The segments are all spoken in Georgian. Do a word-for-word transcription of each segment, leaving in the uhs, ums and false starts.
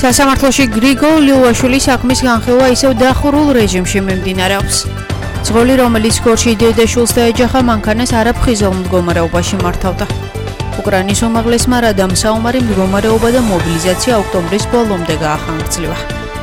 სასამართლოში გრიგოლ ლიუაშვილის საქმის განხილვა ისევ დახურულ რეჟიმში მიმდინარეობს. ძღოლი, რომელიც გორში დედაშვილს დაეჯახა, მანქანას არაფხიზელ მდგომარეობაში მართავდა. უკრაინის უმაღლესმა რადამ საომარი მდგომარეობა და მობილიზაცია ოქტომბრის ბოლომდე გაახანგრძლივა.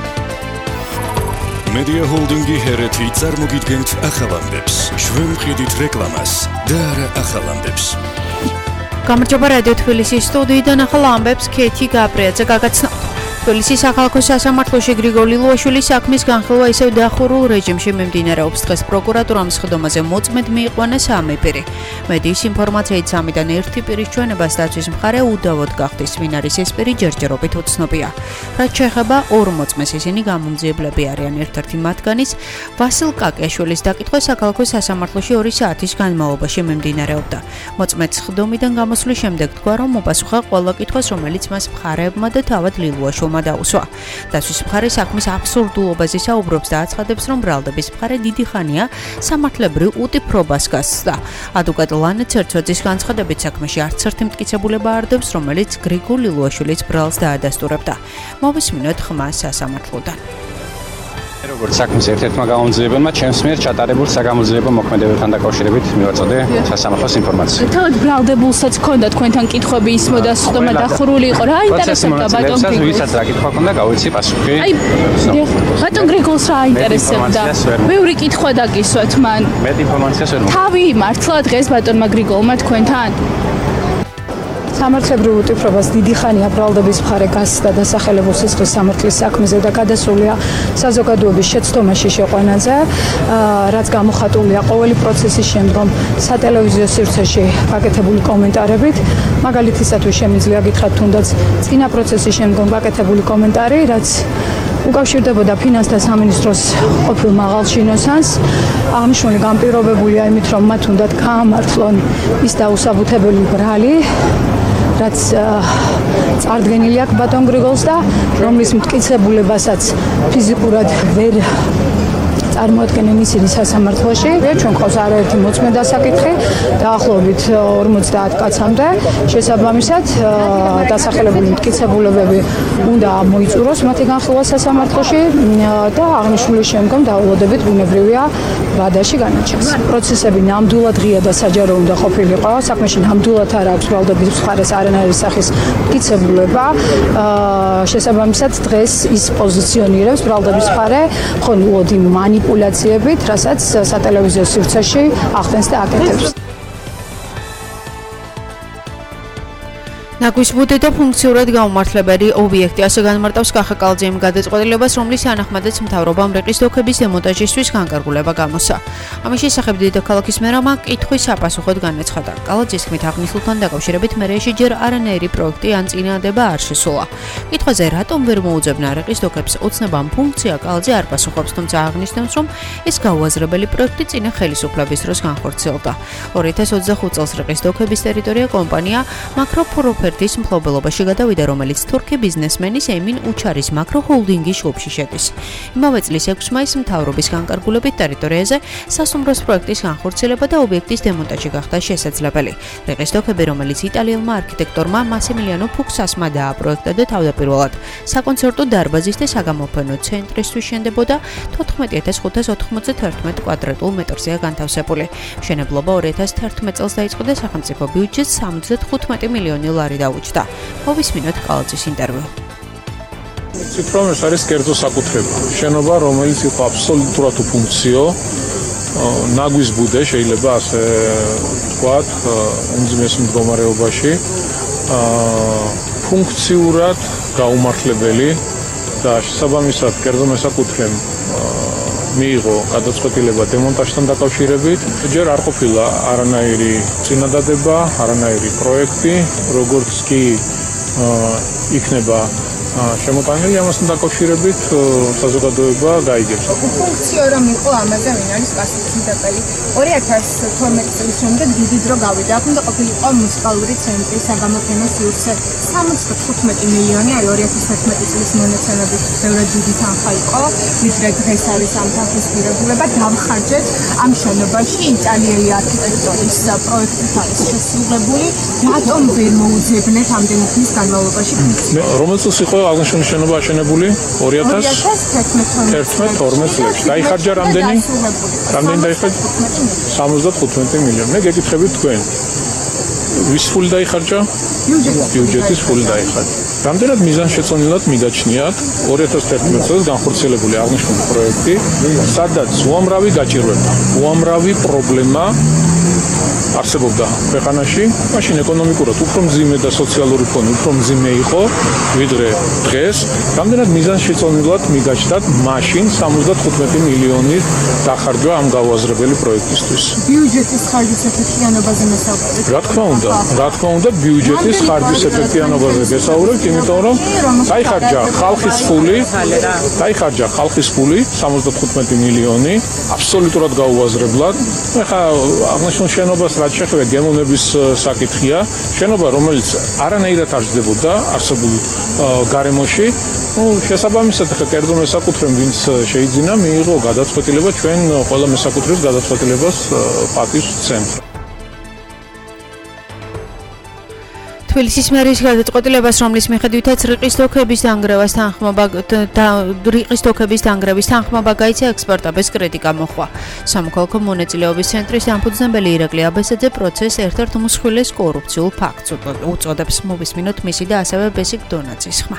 Media Holdingi ჰერეთი წარმოგიდგენთ ახალ ამბებს, შვენმყიდით რეკლამას და არა ახალ ამბებს. გამარჯობა რადიო თბილისის სტუდიიდან ახალ ამბებს ქეთი გაბრიაძე გაგაცნო. თბილისის სახალხო სასამართლოში გრიგოლ ლიუაშვილის საქმის განხილვა ისევ დახურულ რეჟიმში მიმდინარეობს. დღეს პროკურატურამ სხდომაზე მოწმედ მიიყვანა სამი პირი. მედიის ინფორმაციით სამიდან ერთი პირის ჩვენებას დაცვის მხარე უდავოდ გახდის, ვინ არის ეს პირი ჯერჯერობით უცნობია. რაც შეეხება ორ მოწმეს, ისინი გამომძიებლები არიან. ერთ-ერთი მათგანის ვასილ კაკიაშვილის დაკითხვა სახალხო სასამართლოში ორი საათის განმავლობაში მიმდინარეობდა. მოწმედ სხდომიდან გამოსვლის შემდეგ თქვა, რომ მოპასუხა ყველა კითხვას, რომელიც მას მხარეებმა და თავად ლიუაშვილმა დაუსვა. დაცვის მხარე საქმის აბსურდულობაზე საუბრობს და აცხადებს, რომ ბრალდების მხარე დიდი ხანია სამართლებრივ უტიფრობას გასცდა. ადვოკატ ლანა ცერცვაძის განცხადებით, საქმეში არც ერთი მტკიცებულება არ დევს, რომელიც გრიგოლ ლიუაშვილის ბრალს დაადასტურებდა. მოვისმინოთ ხმა სასამართლოდან. როგორც საქმის ერთ-ერთმა გამომძიებელმა ჩემს მიერ ჩატარებულ საგამოძიებო მოქმედებებთან დაკავშირებით მივაწოდე სასამართლოს ინფორმაცია. თავად ბრალდებულსაც ჰქონდა თქვენთან კითხვები ისმოდა სხდომა დახურული იყო. რა აინტერესებდა ბატონ გრიგოლს? ვისაც რა კითხვა ჰქონდა, გავიცი პასუხი. აი, ბატონ გრიგოლს რა აინტერესებდა? ბევრი კითხვა დაგისვათ მან. მე ინფორმაციას ვერ მოგ. თავი მართლა დღეს ბატონმა გრიგოლმა თქვენთან? სამართლებრივ უტიფრობას დიდი ხანია ბრალდების მხარე გასცდა დასახელებულ სისხლის სამართლის საქმეზე და გადასულია საზოგადოების შეცდომაში შეყვანაზე, რაც გამოხატულია ყოველი პროცესის შემდგომ სატელევიზიო სივრცეში გაკეთებული კომენტარებით. მაგალითისათვის შემიძლია გითხრათ თუნდაც წინა პროცესის შემდგომ გაკეთებული კომენტარი, რაც უკავშირდებოდა ფინანსთა სამინისტროს ყოფილ მაღალ შინოსანს. აღნიშნული განპირობებულია იმით, რომ მათ უნდათ გაამართლონ ის დაუსაბუთებელი ბრალი, რაც წარდგენილი აქვს ბატონ გრიგოლს და რომლის მტკიცებულებასაც ფიზიკურად ვერ წარმოადგენენ ისინი სასამართლოში. ჩვენ ყავს არაერთი მოწმე დასაკითხი დაახლოებით ორმოცდაათ კაცამდე. შესაბამისად, დასახელებული მტკიცებულებები უნდა მოიწუროს მათი განხილვა სასამართლოში და აღნიშნული შემდგომ დაულოდებით ბუნებრივია ვადაში განაჩენს. პროცესები ნამდვილად ღია და საჯარო უნდა ყოფილიყო. საქმეში ნამდვილად არ აქვს ბრალდების მხარეს არანაირი სახის მტკიცებულება. შესაბამისად, დღეს ის პოზიციონირებს ბრალდების მხარე მხოლოდ იმ მანიპულაციებით, რასაც სატელევიზიო სივრცეში ახდენს და აკეთებს. ნაგვისბუდი და ფუნქციურად გაუმართლებელი ობიექტი, ასე განმარტავს კახა კალძიემ გადაწყვეტილებას, რომლის თანახმადაც მთავრობამ რიყის დოქების დემონტაჟისთვის განკარგულება გამოსცა. ამის შესახებ დედაქალაქის მერმა კითხვის საპასუხოდ განაცხადა. კალძის თქმით, აღნიშნულთან დაკავშირებით მერიაში ჯერ არანაირი პროექტი ან წინააღმდება არ შესულა. კითხვაზე რატომ ვერ მოუძებნა რიყის დოქებს ოცნებამ ფუნქცია, კალძი არ პასუხობს, თუმცა აღნიშნავს, რომ ეს გაუაზრებელი პროექტი წინა ხელისუფლების დროს განხორციელდა. ორი ათას ოცდახუთ წელს რიყის დოქების ტერიტორია კომპანია მაკროპროფერ ის მფლობელობაში გადავიდა, რომელიც თურქი ბიზნესმენის ემინ უჩარის მაკროჰოლდინგის ჯგუფში შედის. იმავე წლის ექვსი მაისს მთავრობის განკარგულებით ტერიტორიაზე სასუმროს პროექტის განხორციელება და ობიექტის დემონტაჟი გახდა შესაძლებელი. რიყის დოქები, რომელიც იტალიელმა არქიტექტორმა მასიმილიანო ფუქსასმა დააპროექტა და თავდაპირველად საკონცერტო დარბაზის და საგამოფენო ცენტრისთვის შენდებოდა თოთხმეტი ათას ხუთას ოთხმოცდათერთმეტ კვადრატულ მეტრზეა განთავსებული. მშენებლობა ორი ათას თერთმეტ წელს დაიწყო და სახელმწიფო ბიუჯეტს სამოცდათხუთმეტი მილიონი ლარი დაუჭდა. მოვისმინოთ კალძის ინტერვიუ. ციფროვანს არის კერძო საკუთრება. შენობა, რომელიც იყო აბსოლუტურად უფუნქციო, ნაგვის ბუდე შეიძლება ასე ვთქვათ, უმძიმეს მდგომარეობაში, ფუნქციურად გაუმართლებელი და შესაბამისად კერძო მესაკუთრემ მიიღო გადაწყვეტილება დემონტაჟთან დაკავშირებით. ჯერ არ ყოფილა არანაირი წინადადება, არანაირი პროექტი, როგორც კი იქნება შემოტანილი ამასთან დაკავშირებით საზოგადოება გაიგებს. ფუნქციო რომ იყო ამაზე ვინ არის პასუხისმგებელი? ორი ათას თორმეტი წლის შემდეგ დიდი დრო გავიდა. აქ უნდა ყოფილიყო მუსიკალური ცენტრი, საგამოფენო სივრცე. სამოცდათხუთმეტი მილიონი, აი ორი ათას თერთმეტი წლის მონაცემებით ბევრად დიდი თანხა იყო, ვიდრე დღეს არის ამ თანხის ღირებულება. დავხარჯეთ ამ შენობაში იტალიელი არქიტექტორის პროექტით არის შესრულებული. რატომ ვერ მოუძებნეთ ამდენი ხნის განმავლობაში? რომელ წელს იყო აღნიშნული შენობა აშენებული ორი ათას თერთმეტ წლებში. დაიხარჯა რამდენი? რამდენი დაიხარჯა? სამოცდათხუთმეტი მილიონი. მე გეკითხებით თქვენ. ვის ფული დაიხარჯა? ბიუჯეტის ფული დაიხარჯა. რამდენად მიზანშეწონილად მიგაჩნიათ ორი ათას თერთმეტ წელს განხორციელებული აღნიშნული პროექტი, სადაც უამრავი გაჭირვება, უამრავი პრობლემა არსებობდა ქვეყანაში, მაშინ ეკონომიკურად უფრო მძიმე და სოციალური ფონი უფრო მძიმე იყო, ვიდრე დღეს, რამდენად მიზანშეწონილად მიგაჩნდათ მაშინ სამოცდათხუთმეტი მილიონი დახარჯვა ამ გაუაზრებელი პროექტისთვის. ბიუჯეტის ხარჯის ეფექტიანობაზე მესაუბრეთ. რა თქმა უნდა, რა თქმა უნდა, ბიუჯეტის ხარჯის ეფექტიანობაზე გესაუბრებთ, იმიტომ რომ დაიხარჯა ხალხის ფული, დაიხარჯა ხალხის ფული სამოცდათხუთმეტი მილიონი, აბსოლუტურად გაუაზრებლად. ეხლა აღნიშნულ შენობას რაც შეეხება გემოვნების საკითხია, შენობა რომელიც არანაირად არ ჯდებოდა არსებულ გარემოში, ну, შესაბამისად ხა კერძო მესაკუთრემ ვინც შეიძინა, მიიღო გადაწყვეტილება ჩვენ ყველა მესაკუთრეს გადაწყვეტილებას პატივს ვცემთ. თბილისის მერის გადაწყვეტილებას, რომლის მიხედვითაც რიყის დოქების დანგრევას თანხმობა და რიყის დოქების დანგრევის თანხმობა გაიცა ექსპერტების კრიტიკა მოჰყვა. სამოქალაქო მონაწილეობის ცენტრის დამფუძნებელი ირაკლი აბესაძე პროცესს ერთ-ერთ უმსხვილეს კორუფციულ ფაქტს უწოდებს. მოვისმინოთ მისი და ასევე ბესიკ დონაძის ხმა.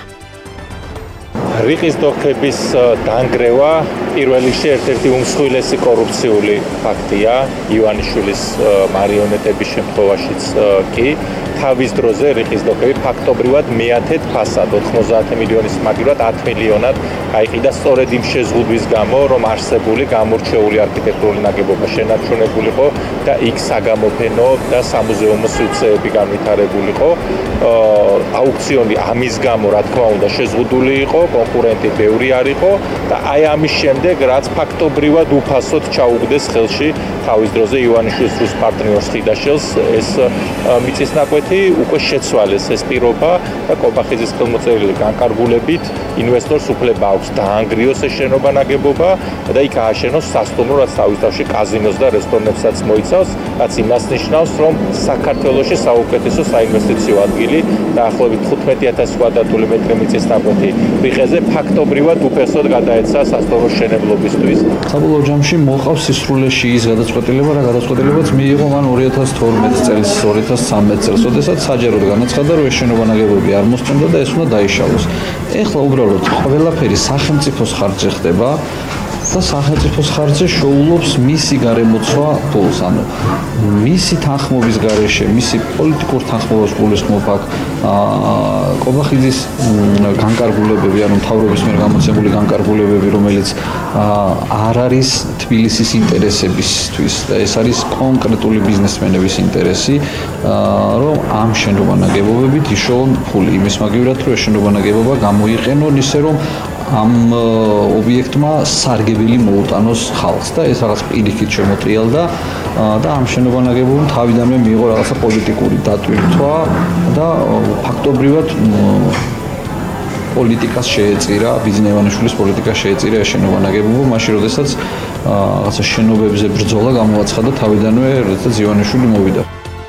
რიყის დოქების დანგრევა პირველ რიგში ერთ-ერთი უმსხვილესი კორუფციული ფაქტია ივანიშვილის მარიონეტების შემთხვევაშიც კი. თავის დროზე რიყის დოქები ფაქტობრივად მეათედ ფასად ოთხმოცდაათი მილიონის მაგივრად ათ მილიონად გაიყიდა სწორედ იმ შეზღუდვის გამო, რომ არსებული გამორჩეული არქიტექტურული ნაგებობა შენარჩუნებულიყო და იქ საგამოფენო და სამუზეუმო სივრცეები განვითარებულიყო. აუქციონი ამის გამო, რა თქმა უნდა, შეზღუდული იყო, კონკურენტი ბევრი არ იყო და აი ამის შემდეგ, რაც ფაქტობრივად უფასოდ ჩაუგდეს ხელში თავის დროზე ივანიშვილის რუს პარტნიორს ხიდაშელს, ეს მიწის ნაკვეთი უკვე შეცვალეს ეს პირობა და კობახიძის ხელმოწერილი განკარგულებით ინვესტორს უფლება აქვს დაანგრიოს ეს შენობა ნაგებობა და იქ ააშენოს სასტუმრო, რაც თავის თავში კაზინოს და რესტორნებსაც მოიცავს, რაც იმას ნიშნავს, რომ საქართველოში საუკეთესო საინვესტიციო ადგილი დაახლოებით თხუთმეტი ათასი კვადრატული მეტრი მიწის ნაკვეთი რიყეზე ფაქტობრივად უფასოდ გადაეცა სასტუმროს მშენებლობისთვის. საბოლოო ჯამში მოყავს სისრულეში ის გადაწყვეტილება, რა გადაწყვეტილებაც მიიღო მან ორი ათას თორმეტ წელს, ორი ათას ცხრამეტ წელს, როდესაც საჯაროდ განაცხადა, რომ ეს შენობა ნაგებობები არ მოსწონდა და ეს უნდა დაიშალოს. ეხლა უბრალოდ ყველაფერი სახელმწიფოს ხარჯზე ხდება და სახელმწიფოს ხარჯზე შოულობს მისი გარემოცვა ფულს, ანუ მისი თანხმობის გარეშე, მისი პოლიტიკურ თანხმობას გულისხმობ აქ კობახიძის განკარგულებები, ანუ მთავრობის მიერ გამოცემული განკარგულებები, რომელიც არ არის თბილისის ინტერესებისთვის და ეს არის კონკრეტული ბიზნესმენების ინტერესი, რომ ამ შენობა ნაგებობებით იშოვონ ფული იმის მაგივრად, რომ ეს შენობა ნაგებობა გამოიყენონ ისე, რომ ამ ობიექტმა სარგებელი მოუტანოს ხალხს და ეს რაღაც პირიქით შემოტრიალდა და ამ შენობა ნაგებობამ თავიდანვე მიიღო რაღაცა პოლიტიკური დატვირთვა და ფაქტობრივად პოლიტიკას შეეწირა, ბიზნეს ივანიშვილის პოლიტიკას შეეწირა ეს შენობა ნაგებობა, მაშინ როდესაც რაღაცა შენობებზე ბრძოლა გამოაცხადა თავიდანვე, როდესაც ივანიშვილი მოვიდა.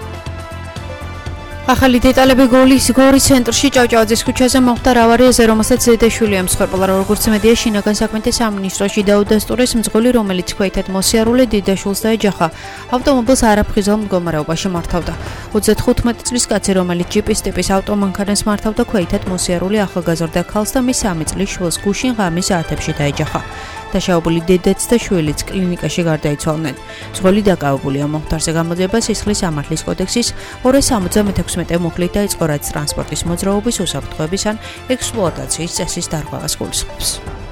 ახალი დეტალები გორის გორის ცენტრში ჭავჭავაძის ქუჩაზე მოხდა ავარიაზე, რომელსაც ზედაშვილი ემსხვერპლა, როგორც მედია შინაგან საქმეთა სამინისტროში დაუდასტურეს მძღოლი, რომელიც ქვეითად მოსიარულე დიდაშვილს დაეჯახა. ავტომობილს არაფხიზელ მდგომარეობაში მართავდა. ოცდათხუთმეტი წლის კაცი, რომელიც ჯიპის ტიპის ავტომანქანას მართავდა, ქვეითად მოსიარული ახალგაზრდა ქალს და მის სამი წლის შვილს გუშინ ღამის საათებში დაეჯახა. დაშავებული დედაც და შვილიც კლინიკაში გარდაიცვალნენ. მძღოლი დაკავებულია მომხდარზე გამოძიება სისხლის სამართლის კოდექსის ორ სამოცდამექვსმეტე მუხლით დაიწყო, რაც ტრანსპორტის მოძრაობის უსაფრთხოების ან ექსპლუატაციის წესის დარღვევას გულისხმობს.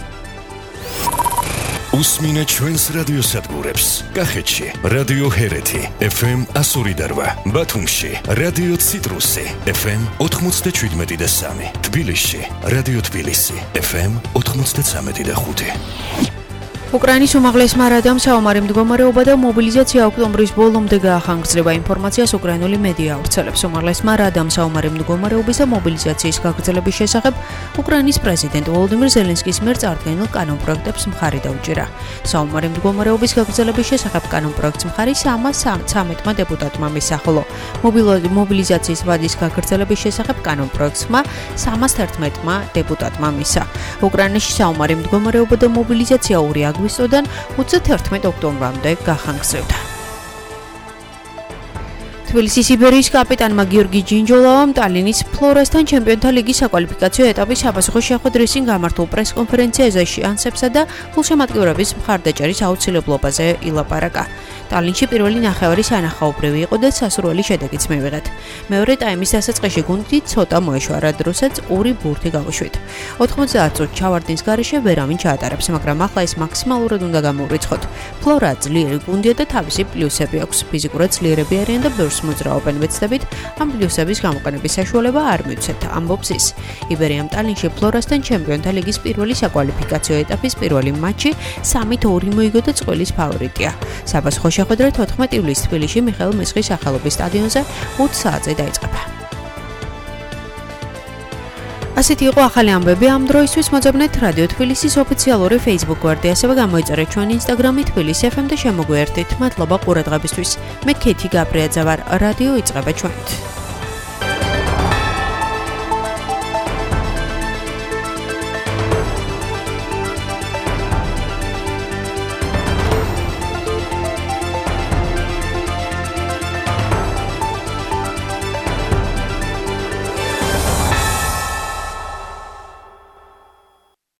უსმინეთ ჩვენს რადიოსადგურებს. კახეთში რადიო ჰერეთი ეფ ემ ასორი და რვა, ბათუმში რადიო ციტრუსი ეფ ემ ოთხმოცდაშვიდმეტი და სამი, თბილისში რადიო თბილისი ეფ ემ ოთხმოცდაცამეტი და ხუთი. უკრაინის უმაღლესმა რადამ საომარი მდგომარეობა და მობილიზაცია ოქტომბრის ბოლომდე გაახანგრძლება ინფორმაციას უკრაინული მედია ავრცელებს. უმაღლესმა რადამ საომარი მდგომარეობის და მობილიზაციის გაგრძელების შესახებ უკრაინის პრეზიდენტ ვოლოდიმირ ზელენსკის მიერ წარდგენილ კანონპროექტებს მხარი დაუჭირა. საომარი მდგომარეობის გაგრძელების შესახებ კანონპროექტს მხარი სამას ცხრამეტმა დეპუტატმა მისცა, ხოლო მობილიზაციის ვადის გაგრძელების შესახებ კანონპროექტსმა სამას თერთმეტმა დეპუტატმა მისცა. უკრაინაში საომარი მდგომარეობა და მობილიზაცია ორი აგვისტოდან ოცდათერთმეტ ოქტომბრამდე გახანგრძლივდა. თბილისის იბერიის კაპიტანმა გიორგი ჯინჯოლავამ ტალინის ფლორასთან ჩემპიონთა ლიგის საკვალიფიკაციო ეტაპის საფასუხო შეხვედრისინ გამართულ პრეს-კონფერენციაზე შანსებსა და გულშემატკივრების მხარდაჭერის აუცილებლობაზე ილაპარაკა. ტალინში პირველი ნახევარი სანახაობრივი იყო და სასურველი შედეგიც მივიღეთ. მეორე ტაიმის დასაწყისში გუნდი ცოტა მოეშვა, დროსაც ორი ბურთი გავუშვით. ოთხმოცდაათ წუთში ჩავარდნის გარეშე ვერავინ ჩაატარებს, მაგრამ ახლა ეს მაქსიმალურად უნდა გამოვრიცხოთ. ფლორა ძლიერი გუნდია და თავისი პლუსები აქვს. ფიზიკურად ძლიერები არიან და ბევრს მოძრაობენ, ვეცდებით ამ პლუსების გამოყენების საშუალება არ მივცეთ, ამბობს ის. იბერიამ ტალინში ფლორასთან ჩემპიონთა ლიგის პირველი საკვალიფიკაციო ეტაპის პირველი მატჩი სამით ორი მოიგო და წყვილის ფავორიტია. საფასუხო შეხვედრა თოთხმეტი ივლისს თბილისში მიხეილ მესხის სახელობის სტადიონზე ოც საათზე დაიწყება. ასეთი იყო ახალი ამბები ამ დროისთვის. მოძებნეთ რადიო თბილისის ოფიციალური Facebook გვერდი, ასევე გამოიწერეთ ჩვენი Instagram-ი თბილისი ეფ ემ და შემოგვიერთდით. მადლობა ყურადღებისთვის. მე ქეთი გაბრიაძე ვარ. რადიო იწყება ჩვენით.